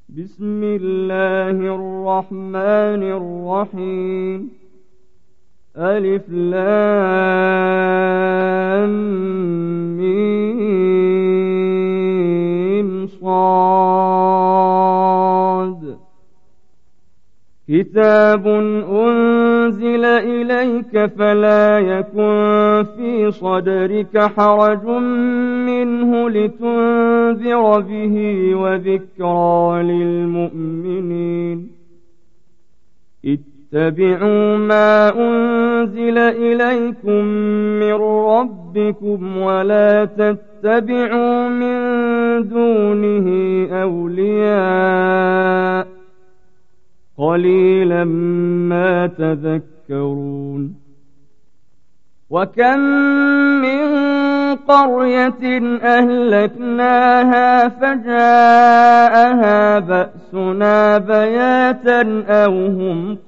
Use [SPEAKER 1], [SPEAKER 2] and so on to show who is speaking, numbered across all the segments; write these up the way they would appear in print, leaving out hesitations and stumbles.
[SPEAKER 1] بسم الله الرحمن الرحيم ألف لام ميم صاد كتاب أنزل إليك فلا يكن في صدرك حرج منه لتنذر به وذكرى للمؤمنين اتبعوا ما أنزل إليكم من ربكم ولا تتبعوا من دونه أولياء قليلا ما تذكرون وكم من قرية أهلكناها فجاءها بأسنا بياتا أو هم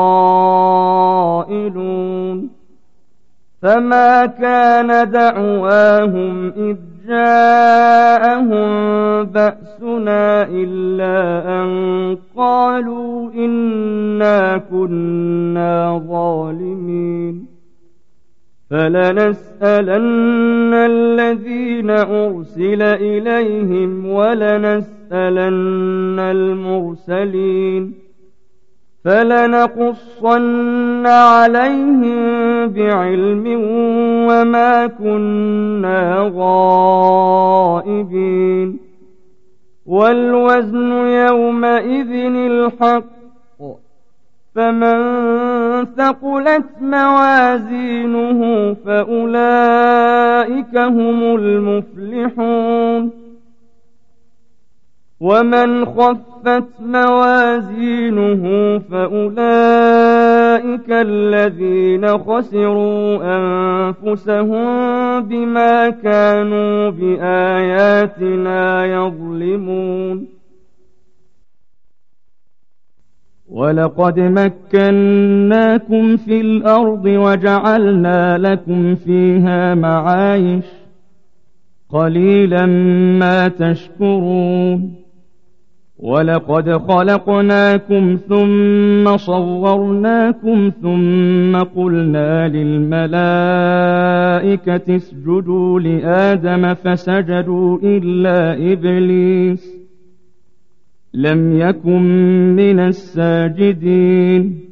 [SPEAKER 1] قائلون فما كان دعواهم إذ جاءهم بأسنا إلا أن قالوا إنا كنا ظالمين فلنسألن الذين أرسل إليهم ولنسألن المرسلين فلنقصن عليهم بعلم وما كنا غائبين والوزن يومئذ الحق فمن ثقلت موازينه فأولئك هم المفلحون ومن خفت موازينه فأولئك الذين خسروا أنفسهم بما كانوا بآياتنا يظلمون ولقد مكناكم في الأرض وجعلنا لكم فيها معايش قليلا ما تشكرون ولقد خلقناكم ثم صورناكم ثم قلنا للملائكة اسجدوا لآدم فسجدوا إلا إبليس لم يكن من الساجدين